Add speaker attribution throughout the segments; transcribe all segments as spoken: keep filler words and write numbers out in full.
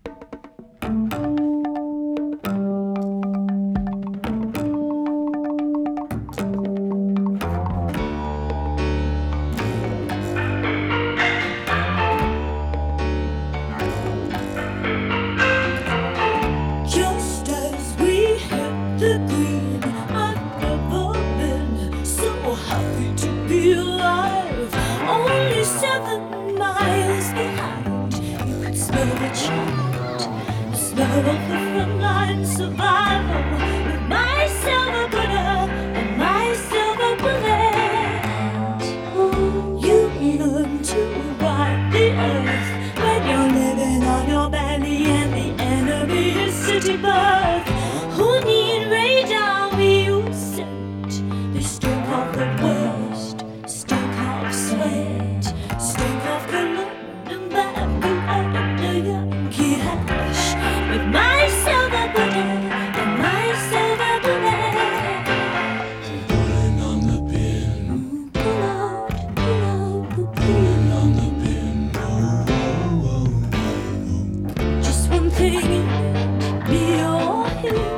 Speaker 1: Just as we hit the green, I've never been so happy to be alive. Only seven miles behind, you could smell the chant, the smell of the frontline survival. With my silver bullet and my silver bullet, you learn to ride the earth when you're living on your belly and the enemy is city birth. Who need radar we use scent? They stink of the worst, stink of sweat, stink of cologne and bamboo and the Yankee hash. With my silver bullet and my silver bullet,
Speaker 2: Pulling on the pin,
Speaker 1: pull out, pull out the pin.
Speaker 2: pulling on the pin. Oh, oh, oh.
Speaker 1: Just one thing, me or him.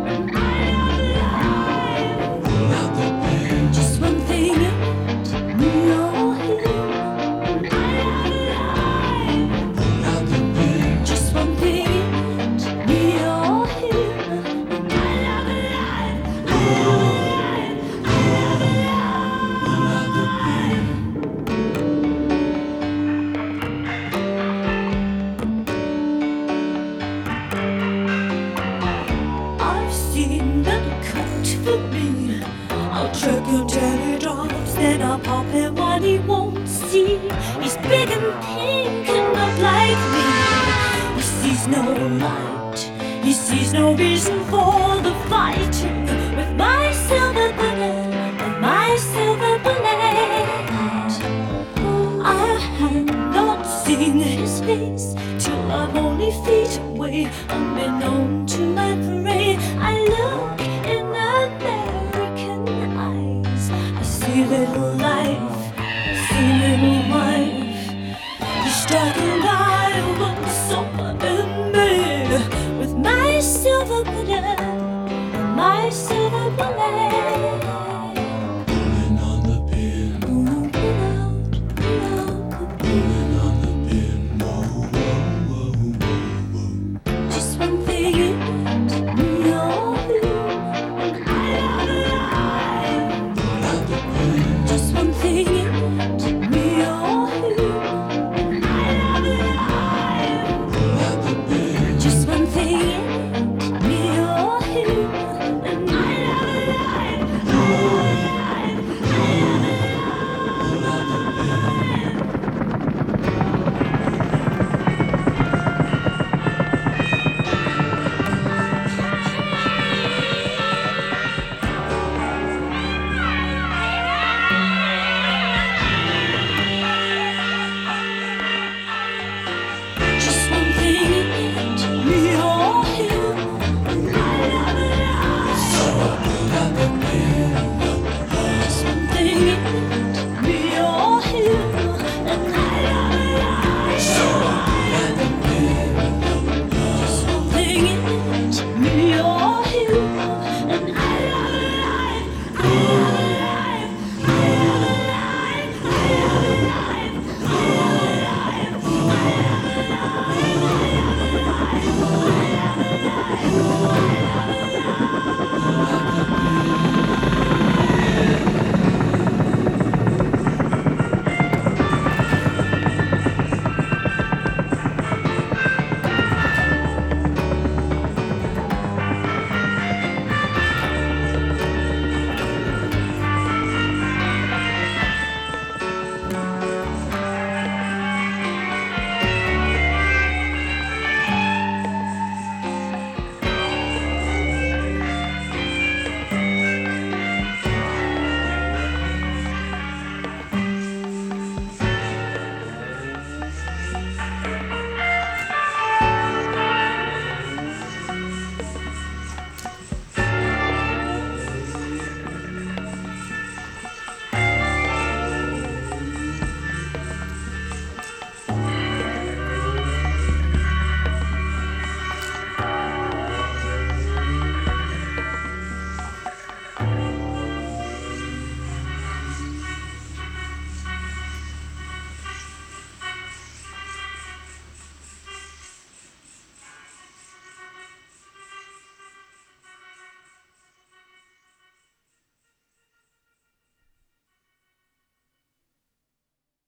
Speaker 2: Pull out the pin,
Speaker 1: Just one thing, me or him.
Speaker 2: pull out the pin.
Speaker 1: Just one thing, me or him.
Speaker 2: Pull out the pin.
Speaker 1: I've seen them cut for me. I'll check your teardrops, then I'll pop him what he won't see. He's big and pink and not like me. He sees no light, he sees no reason for the fighting. With my silver bullet and my silver bullet, I had not seen his face till I'm only feet away. Unbeknown to my parade, I look in American eyes. I see little life, I see little wife. He started